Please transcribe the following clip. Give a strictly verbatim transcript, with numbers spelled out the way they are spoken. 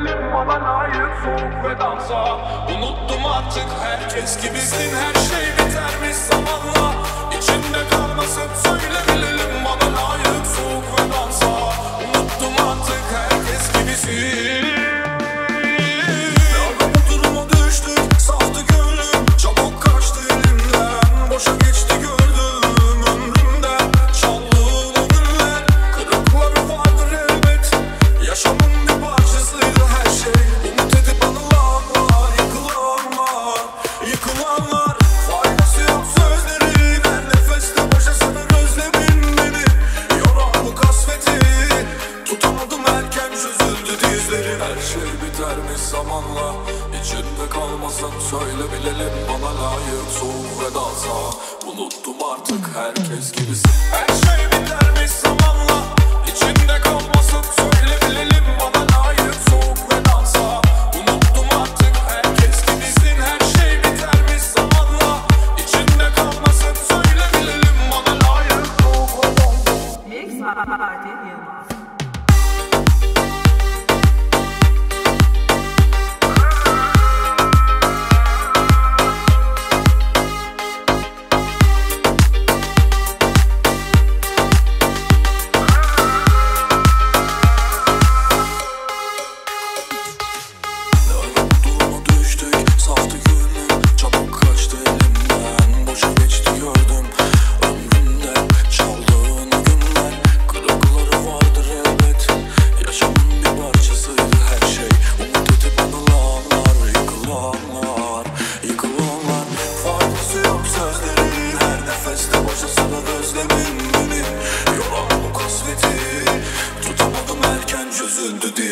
bilelim bana layık soğuk ve dansa. Unuttum artık herkes gibisin, her şey bitermiş zamanla. İçimde kalmasın söyle bilelim bana layık soğuk ve dansa. Unuttum artık herkes gibisin. Her şey bitermiş zamanla, içinde kalmasın söyle bilelim bana layık soğuk ve dansa. Unuttum artık herkes gibisin. Her şey bitermiş zamanla, içinde kalmasın söyle bilelim bana layık soğuk ve dansa. Unuttum artık herkes gibisin. Her şey bitermiş zamanla, içinde kalmasın söyle bilelim bana layık soğuk ve dansa. Mix Party Yılmaz. Tutamadım erken çözüldü diye.